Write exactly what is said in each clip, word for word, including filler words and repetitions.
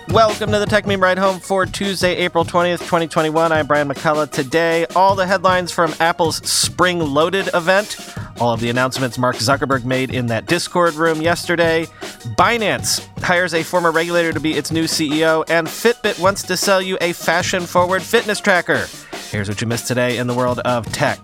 Welcome to the Tech Meme Ride Home for Tuesday, April twentieth, twenty twenty-one. I'm Brian McCullough. Today, all the headlines from Apple's Spring Loaded event, all of the announcements Mark Zuckerberg made in that Discord room yesterday, Binance hires a former regulator to be its new C E O, and Fitbit wants to sell you a fashion-forward fitness tracker. Here's what you missed today in the world of tech.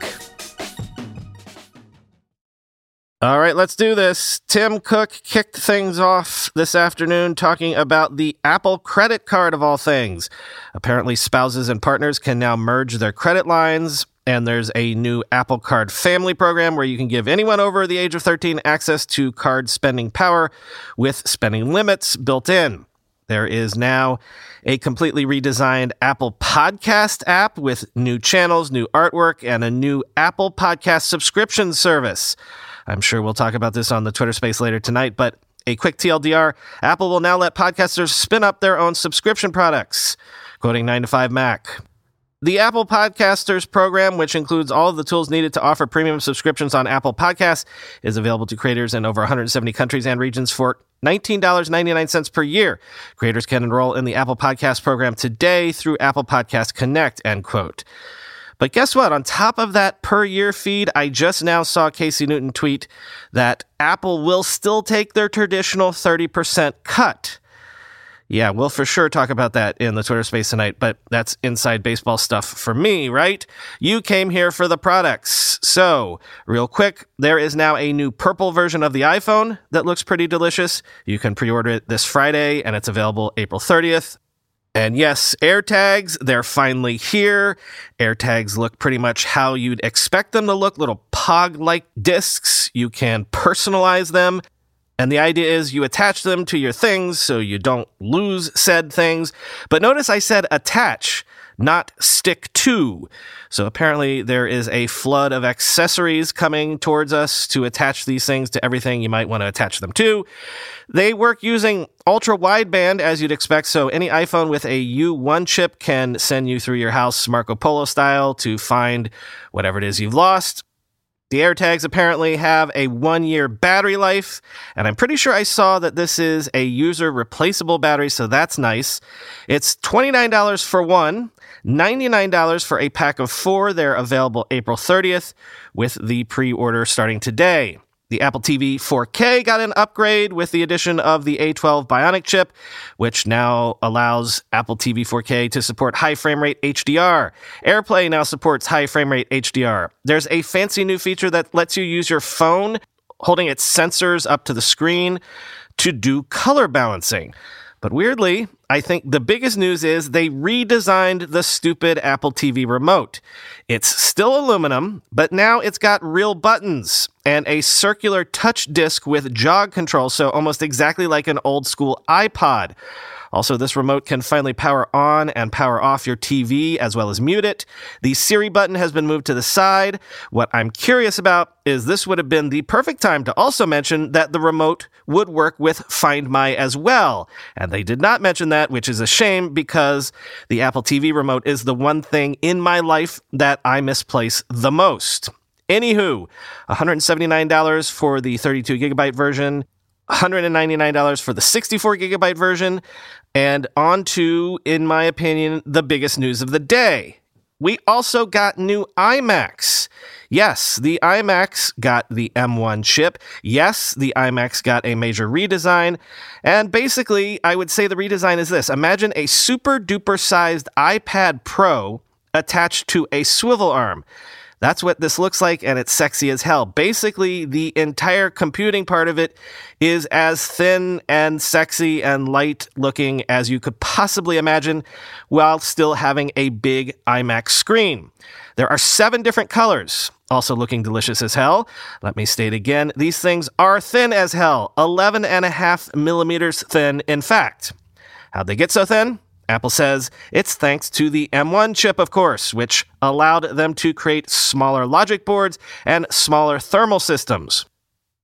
All right, let's do this. Tim Cook kicked things off this afternoon talking about the Apple credit card of all things. Apparently, spouses and partners can now merge their credit lines, and there's a new Apple Card family program where you can give anyone over the age of thirteen access to card spending power with spending limits built in. There is now a completely redesigned Apple Podcast app with new channels, new artwork, and a new Apple Podcast subscription service. I'm sure we'll talk about this on the Twitter space later tonight, but a quick T L D R, Apple will now let podcasters spin up their own subscription products, quoting nine to five Mac. The Apple Podcasters program, which includes all of the tools needed to offer premium subscriptions on Apple Podcasts, is available to creators in over one hundred seventy countries and regions for nineteen dollars and ninety-nine cents per year. Creators can enroll in the Apple Podcast program today through Apple Podcast Connect, end quote. But guess what? On top of that per-year feed, I just now saw Casey Newton tweet that Apple will still take their traditional thirty percent cut. Yeah, we'll for sure talk about that in the Twitter space tonight, but that's inside baseball stuff for me, right? You came here for the products. So, real quick, there is now a new purple version of the iPhone that looks pretty delicious. You can pre-order it this Friday, and it's available April thirtieth. And yes, AirTags, they're finally here. AirTags look pretty much how you'd expect them to look, little Pog-like discs. You can personalize them. And the idea is you attach them to your things so you don't lose said things. But notice I said attach, not stick to. So apparently there is a flood of accessories coming towards us to attach these things to everything you might want to attach them to. They work using ultra-wideband, as you'd expect, so any iPhone with a U one chip can send you through your house Marco Polo style to find whatever it is you've lost. The AirTags apparently have a one-year battery life, and I'm pretty sure I saw that this is a user-replaceable battery, so that's nice. It's twenty-nine dollars for one, ninety-nine dollars for a pack of four. They're available April thirtieth, with the pre-order starting today. The Apple T V four K got an upgrade with the addition of the A twelve Bionic chip, which now allows Apple T V four K to support high frame rate H D R. AirPlay now supports high frame rate H D R. There's a fancy new feature that lets you use your phone, holding its sensors up to the screen, to do color balancing. But weirdly, I think the biggest news is they redesigned the stupid Apple T V remote. It's still aluminum, but now it's got real buttons and a circular touch disc with jog control, so almost exactly like an old school iPod. Also, this remote can finally power on and power off your T V as well as mute it. The Siri button has been moved to the side. What I'm curious about is this would have been the perfect time to also mention that the remote would work with Find My as well. And they did not mention that, which is a shame because the Apple T V remote is the one thing in my life that I misplace the most. Anywho, one hundred seventy-nine dollars for the thirty-two gigabyte version, one hundred ninety-nine dollars for the sixty-four gigabyte version, and on to, in my opinion, the biggest news of the day. We also got new iMacs. Yes, the iMacs got the M one chip. Yes, the iMacs got a major redesign. And basically, I would say the redesign is this. Imagine a super duper sized iPad Pro attached to a swivel arm. That's what this looks like, and it's sexy as hell. Basically, the entire computing part of it is as thin and sexy and light looking as you could possibly imagine, while still having a big iMac screen. There are seven different colors, also looking delicious as hell. Let me state again, these things are thin as hell, eleven and a half millimeters thin, in fact. How'd they get so thin? Apple says it's thanks to the M one chip, of course, which allowed them to create smaller logic boards and smaller thermal systems.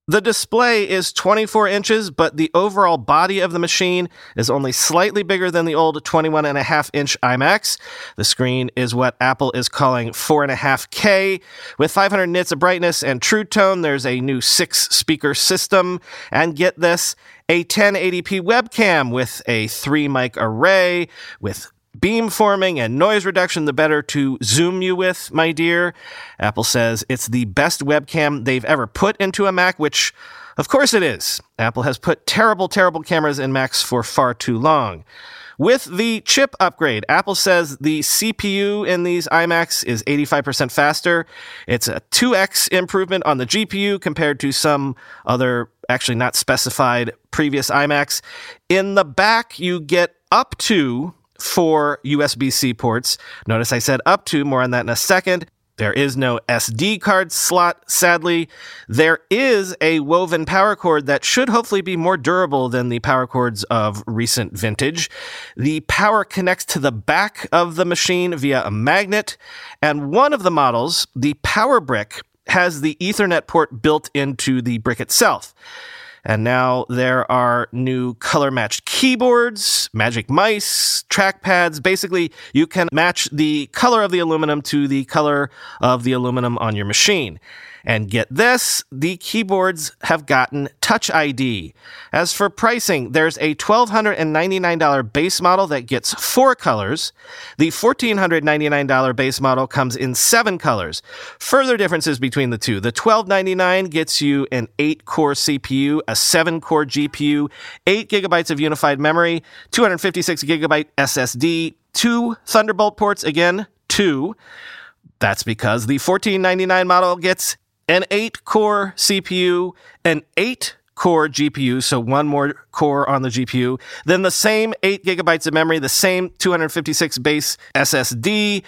The display is twenty-four inches, but the overall body of the machine is only slightly bigger than the old twenty-one point five inch iMacs. The screen is what Apple is calling four point five K. With five hundred nits of brightness and True Tone, there's a new six-speaker system. And get this, a ten eighty p webcam with a three-mic array, with beamforming and noise reduction, the better to zoom you with, my dear. Apple says it's the best webcam they've ever put into a Mac, which, of course it is. Apple has put terrible, terrible cameras in Macs for far too long. With the chip upgrade, Apple says the C P U in these iMacs is eighty-five percent faster. It's a two x improvement on the G P U compared to some other, actually not specified, previous iMacs. In the back, you get up to four U S B-C ports. Notice I said up to, more on that in a second. There is no S D card slot, sadly. There is a woven power cord that should hopefully be more durable than the power cords of recent vintage. The power connects to the back of the machine via a magnet, and one of the models, the Power Brick, has the Ethernet port built into the brick itself. And now there are new color-matched keyboards, magic mice, trackpads. Basically, you can match the color of the aluminum to the color of the aluminum on your machine. And get this, the keyboards have gotten Touch I D. As for pricing, there's a one thousand two hundred ninety-nine dollars base model that gets four colors. The one thousand four hundred ninety-nine dollars base model comes in seven colors. Further differences between the two. The twelve ninety-nine gets you an eight-core C P U, a seven-core G P U, eight gigabytes of unified memory, two hundred fifty-six gigabyte S S D, two Thunderbolt ports, again, two. That's because the fourteen ninety-nine model gets an eight-core C P U, an eight-core G P U, so one more core on the G P U, then the same eight gigabytes of memory, the same two hundred fifty-six base S S D,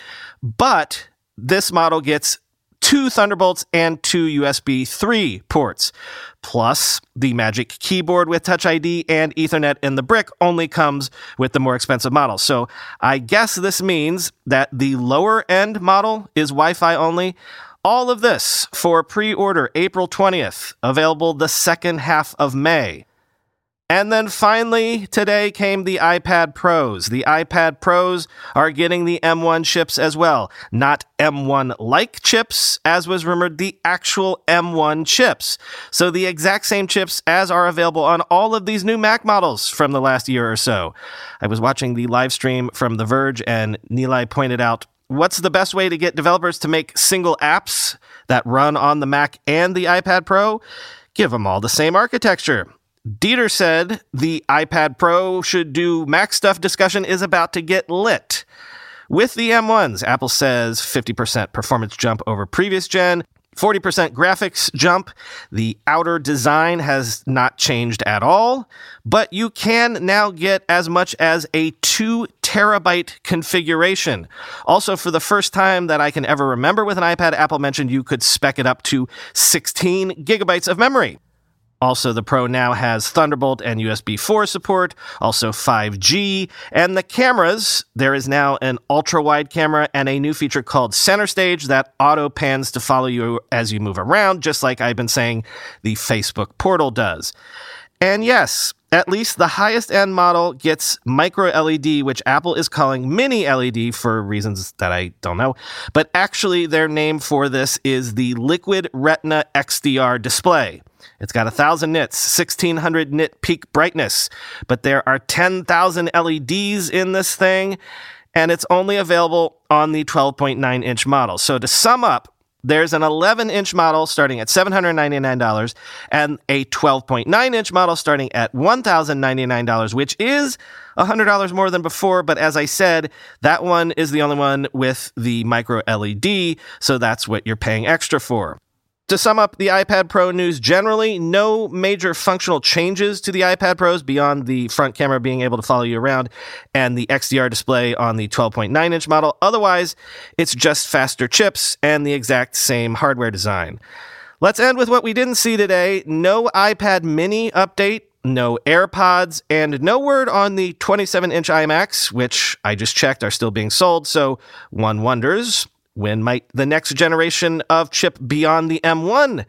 but this model gets two Thunderbolts and two U S B three ports. Plus, the Magic Keyboard with Touch I D and Ethernet in the brick only comes with the more expensive model. So I guess this means that the lower-end model is Wi-Fi only. All of this for pre-order April twentieth, available the second half of May. And then finally, today came the iPad Pros. The iPad Pros are getting the M one chips as well. Not M one-like chips, as was rumored, the actual M one chips. So the exact same chips as are available on all of these new Mac models from the last year or so. I was watching the live stream from The Verge, and Nilay pointed out, what's the best way to get developers to make single apps that run on the Mac and the iPad Pro? Give them all the same architecture. Dieter said the iPad Pro should do Mac stuff discussion is about to get lit. With the M ones, Apple says fifty percent performance jump over previous gen, forty percent graphics jump. The outer design has not changed at all, but you can now get as much as a two terabyte configuration. Also, for the first time that I can ever remember with an iPad, Apple mentioned you could spec it up to sixteen gigabytes of memory. Also, the Pro now has Thunderbolt and U S B four support, also five G, and the cameras, there is now an ultra-wide camera and a new feature called Center Stage that auto-pans to follow you as you move around, just like I've been saying the Facebook Portal does. And yes, at least the highest-end model gets micro L E D, which Apple is calling mini L E D for reasons that I don't know. But actually, their name for this is the Liquid Retina X D R display. It's got one thousand nits, sixteen hundred nit peak brightness, but there are ten thousand L E Ds in this thing, and it's only available on the twelve point nine inch model. So to sum up, there's an eleven inch model starting at seven hundred ninety-nine dollars and a twelve point nine inch model starting at one thousand ninety-nine dollars, which is one hundred dollars more than before. But as I said, that one is the only one with the micro L E D, so that's what you're paying extra for. To sum up the iPad Pro news generally, no major functional changes to the iPad Pros beyond the front camera being able to follow you around and the X D R display on the twelve point nine inch model. Otherwise, it's just faster chips and the exact same hardware design. Let's end with what we didn't see today. No iPad mini update, no AirPods, and no word on the twenty-seven inch iMacs, which I just checked are still being sold, so one wonders, when might the next generation of chip beyond the M one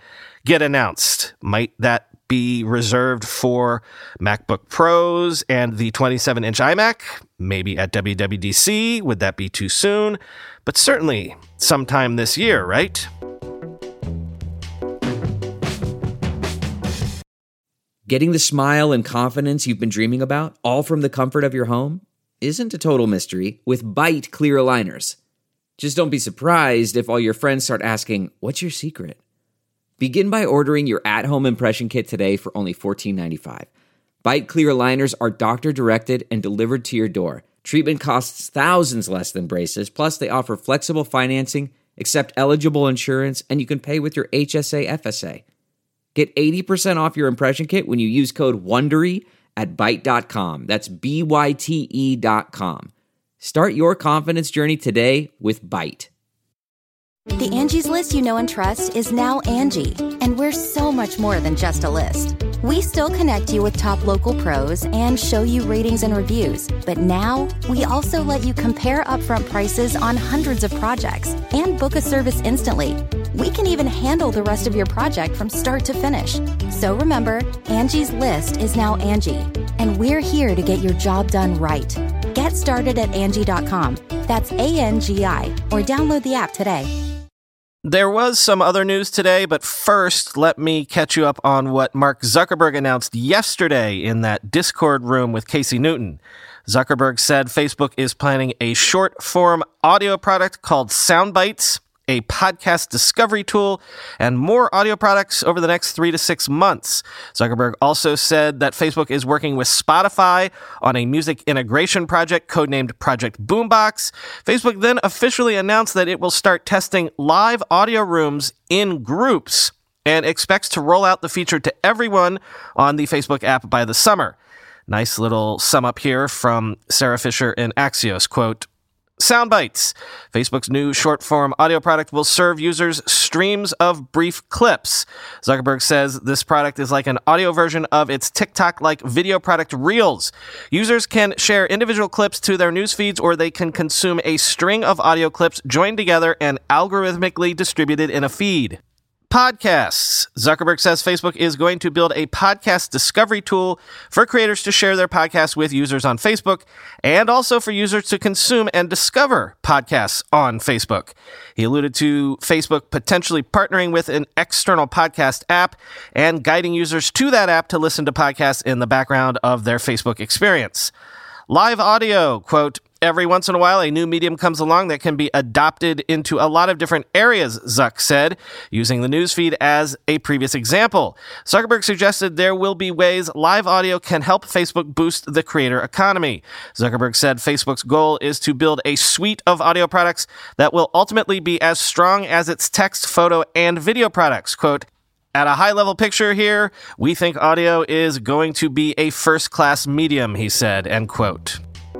get announced? Might that be reserved for MacBook Pros and the twenty-seven inch iMac? Maybe at W W D C? Would that be too soon? But certainly sometime this year, right? Getting the smile and confidence you've been dreaming about, all from the comfort of your home, isn't a total mystery with Byte clear aligners. Just don't be surprised if all your friends start asking, "What's your secret?" Begin by ordering your at-home impression kit today for only fourteen ninety-five. Byte clear aligners are doctor-directed and delivered to your door. Treatment costs thousands less than braces, plus they offer flexible financing, accept eligible insurance, and you can pay with your H S A F S A. Get eighty percent off your impression kit when you use code WONDERY at byte dot com. That's B Y T E dot com. Start your confidence journey today with Byte. The Angie's List you know and trust is now Angie, and we're so much more than just a list. We still connect you with top local pros and show you ratings and reviews, but now we also let you compare upfront prices on hundreds of projects and book a service instantly. We can even handle the rest of your project from start to finish. So remember, Angie's List is now Angie, and we're here to get your job done right. Get started at Angie dot com. That's A N G I, or download the app today. There was some other news today, but first, let me catch you up on what Mark Zuckerberg announced yesterday in that Discord room with Casey Newton. Zuckerberg said Facebook is planning a short-form audio product called Soundbites, a podcast discovery tool, and more audio products over the next three to six months. Zuckerberg also said that Facebook is working with Spotify on a music integration project codenamed Project Boombox. Facebook then officially announced that it will start testing live audio rooms in groups and expects to roll out the feature to everyone on the Facebook app by the summer. Nice little sum up here from Sarah Fisher in Axios, quote, Soundbites, Facebook's new short-form audio product, will serve users streams of brief clips. Zuckerberg says this product is like an audio version of its TikTok-like video product Reels. Users can share individual clips to their news feeds, or they can consume a string of audio clips joined together and algorithmically distributed in a feed. Podcasts. Zuckerberg says Facebook is going to build a podcast discovery tool for creators to share their podcasts with users on Facebook, and also for users to consume and discover podcasts on Facebook. He alluded to Facebook potentially partnering with an external podcast app and guiding users to that app to listen to podcasts in the background of their Facebook experience. Live audio, quote, every once in a while, a new medium comes along that can be adopted into a lot of different areas, Zuck said, using the newsfeed as a previous example. Zuckerberg suggested there will be ways live audio can help Facebook boost the creator economy. Zuckerberg said Facebook's goal is to build a suite of audio products that will ultimately be as strong as its text, photo, and video products. Quote, at a high-level picture here, we think audio is going to be a first-class medium, he said, end quote.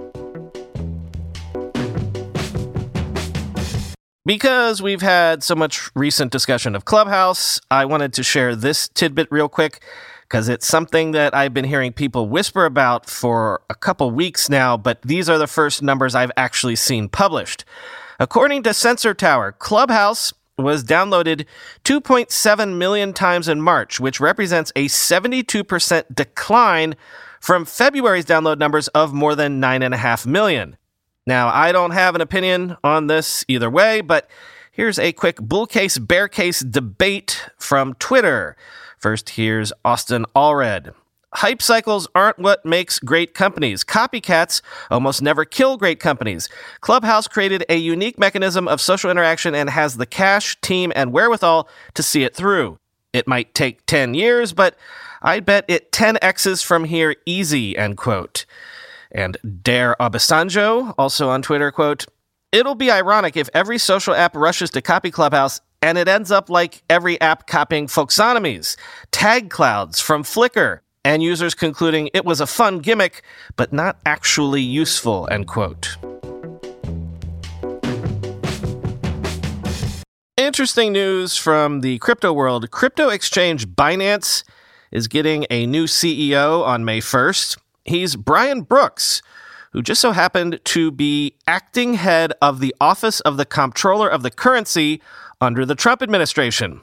Because we've had so much recent discussion of Clubhouse, I wanted to share this tidbit real quick, because it's something that I've been hearing people whisper about for a couple weeks now, but these are the first numbers I've actually seen published. According to Sensor Tower, Clubhouse was downloaded two point seven million times in March, which represents a seventy-two percent decline from February's download numbers of more than nine point five million. Now, I don't have an opinion on this either way, but here's a quick bull case, bear case debate from Twitter. First, here's Austin Allred. Hype cycles aren't what makes great companies. Copycats almost never kill great companies. Clubhouse created a unique mechanism of social interaction and has the cash, team, and wherewithal to see it through. It might take ten years, but I bet it ten X's from here easy, end quote. And Dare Obasanjo, also on Twitter, quote, it'll be ironic if every social app rushes to copy Clubhouse and it ends up like every app copying Folksonomies, tag clouds from Flickr, and users concluding it was a fun gimmick, but not actually useful, end quote. Interesting news from the crypto world. Crypto exchange Binance is getting a new C E O on May first. He's Brian Brooks, who just so happened to be acting head of the Office of the Comptroller of the Currency under the Trump administration.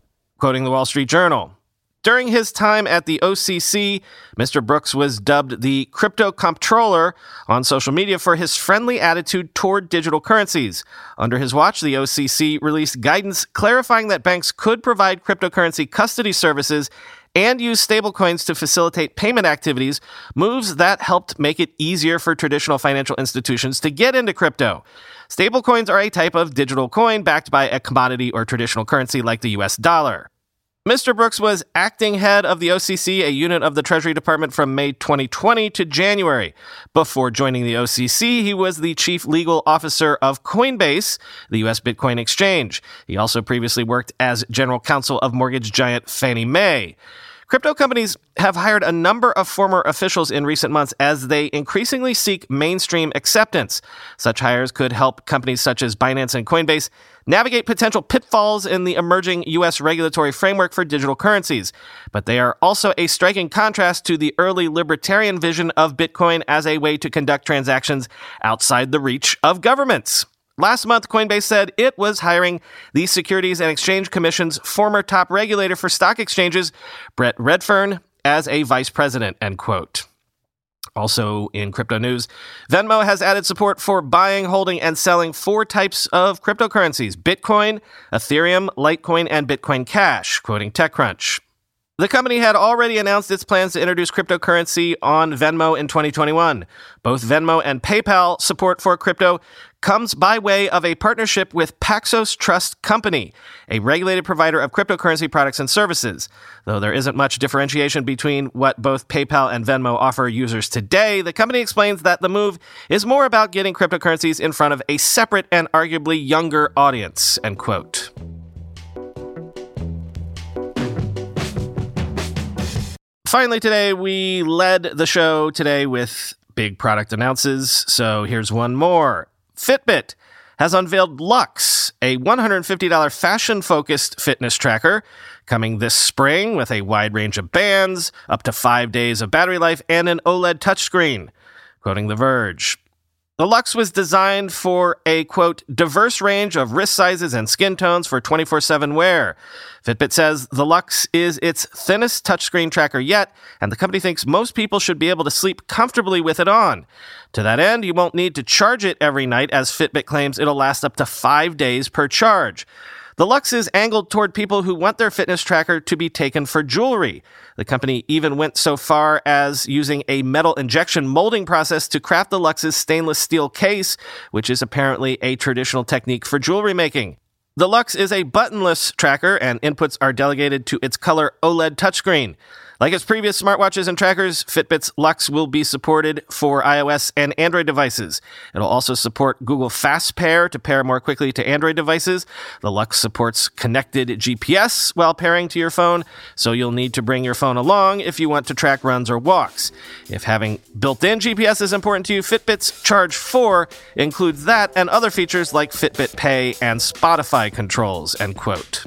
Quoting the Wall Street Journal, during his time at the O C C, Mister Brooks was dubbed the crypto comptroller on social media for his friendly attitude toward digital currencies. Under his watch, the O C C released guidance clarifying that banks could provide cryptocurrency custody services and use stablecoins to facilitate payment activities, moves that helped make it easier for traditional financial institutions to get into crypto. Stablecoins are a type of digital coin backed by a commodity or traditional currency like the U S dollar. Mister Brooks was acting head of the O C C, a unit of the Treasury Department, from May twenty twenty to January. Before joining the O C C, he was the chief legal officer of Coinbase, the U S Bitcoin exchange. He also previously worked as general counsel of mortgage giant Fannie Mae. Crypto companies have hired a number of former officials in recent months as they increasingly seek mainstream acceptance. Such hires could help companies such as Binance and Coinbase navigate potential pitfalls in the emerging U S regulatory framework for digital currencies. But they are also a striking contrast to the early libertarian vision of Bitcoin as a way to conduct transactions outside the reach of governments. Last month, Coinbase said it was hiring the Securities and Exchange Commission's former top regulator for stock exchanges, Brett Redfern, as a vice president, end quote. Also in crypto news, Venmo has added support for buying, holding, and selling four types of cryptocurrencies: Bitcoin, Ethereum, Litecoin, and Bitcoin Cash, quoting TechCrunch. The company had already announced its plans to introduce cryptocurrency on Venmo in twenty twenty-one. Both Venmo and PayPal support for crypto comes by way of a partnership with Paxos Trust Company, a regulated provider of cryptocurrency products and services. Though there isn't much differentiation between what both PayPal and Venmo offer users today, the company explains that the move is more about getting cryptocurrencies in front of a separate and arguably younger audience, end quote. Finally today, we led the show today with big product announces, so here's one more. Fitbit has unveiled Luxe, a one hundred fifty dollars fashion-focused fitness tracker, coming this spring with a wide range of bands, up to five days of battery life, and an OLED touchscreen. Quoting The Verge, the Luxe was designed for a, quote, diverse range of wrist sizes and skin tones for twenty-four seven wear. Fitbit says the Luxe is its thinnest touchscreen tracker yet, and the company thinks most people should be able to sleep comfortably with it on. To that end, you won't need to charge it every night, as Fitbit claims it'll last up to five days per charge. The Luxe is angled toward people who want their fitness tracker to be taken for jewelry. The company even went so far as using a metal injection molding process to craft the Luxe's stainless steel case, which is apparently a traditional technique for jewelry making. The Luxe is a buttonless tracker, and inputs are delegated to its color OLED touchscreen. Like its previous smartwatches and trackers, Fitbit's Luxe will be supported for iOS and Android devices. It'll also support Google Fast Pair to pair more quickly to Android devices. The Luxe supports connected G P S while pairing to your phone, so you'll need to bring your phone along if you want to track runs or walks. If having built-in G P S is important to you, Fitbit's Charge four includes that and other features like Fitbit Pay and Spotify controls, end quote.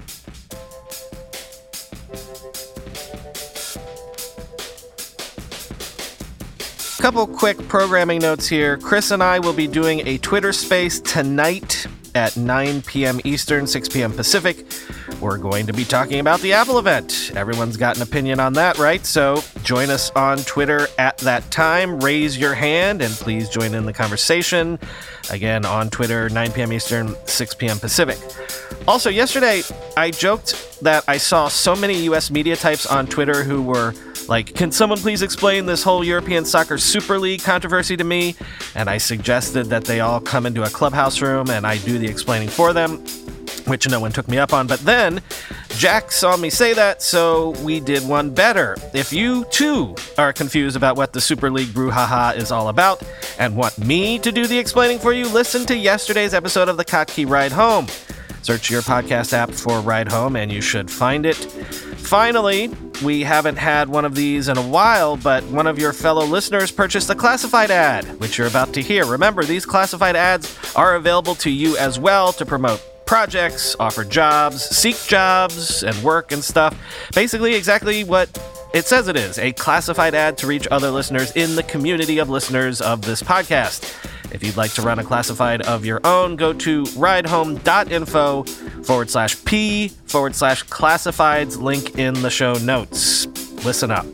Couple quick programming notes here. Chris and I will be doing a Twitter space tonight at nine p.m. Eastern, six p.m. Pacific. We're going to be talking about the Apple event. Everyone's got an opinion on that, right? So join us on Twitter at that time. Raise your hand and please join in the conversation. Again, on Twitter, nine p.m. Eastern, six p.m. Pacific. Also, yesterday, I joked that I saw so many U S media types on Twitter who were like, can someone please explain this whole European Soccer Super League controversy to me? And I suggested that they all come into a clubhouse room and I do the explaining for them, which no one took me up on. But then Jack saw me say that, so we did one better. If you, too, are confused about what the Super League brouhaha is all about and want me to do the explaining for you, listen to yesterday's episode of the Kottke Ride Home. Search your podcast app for Ride Home and you should find it. Finally, we haven't had one of these in a while, but one of your fellow listeners purchased a classified ad, which you're about to hear. Remember, these classified ads are available to you as well to promote projects, offer jobs, seek jobs, and work and stuff. Basically, exactly what it says it is, a classified ad to reach other listeners in the community of listeners of this podcast. If you'd like to run a classified of your own, go to ridehome.info forward slash P forward slash classifieds, link in the show notes. Listen up.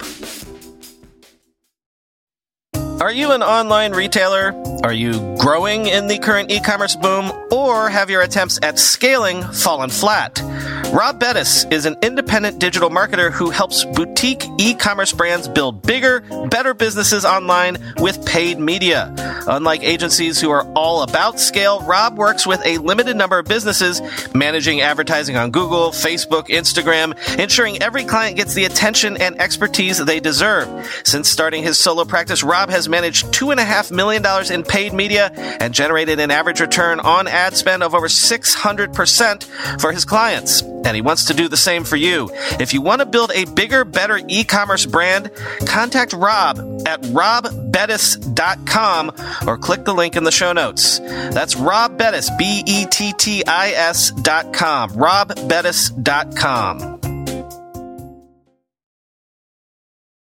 Are you an online retailer? Are you growing in the current e-commerce boom, or have your attempts at scaling fallen flat? Rob Bettis is an independent digital marketer who helps boutique e-commerce brands build bigger, better businesses online with paid media. Unlike agencies who are all about scale, Rob works with a limited number of businesses, managing advertising on Google, Facebook, Instagram, ensuring every client gets the attention and expertise they deserve. Since starting his solo practice, Rob has managed two point five million dollars in paid media and generated an average return on ad spend of over six hundred percent for his clients. And he wants to do the same for you. If you want to build a bigger, better e-commerce brand, contact Rob at rob bettis dot com or click the link in the show notes. That's Rob Bettis, B E T T I S dot com, rob bettis dot com.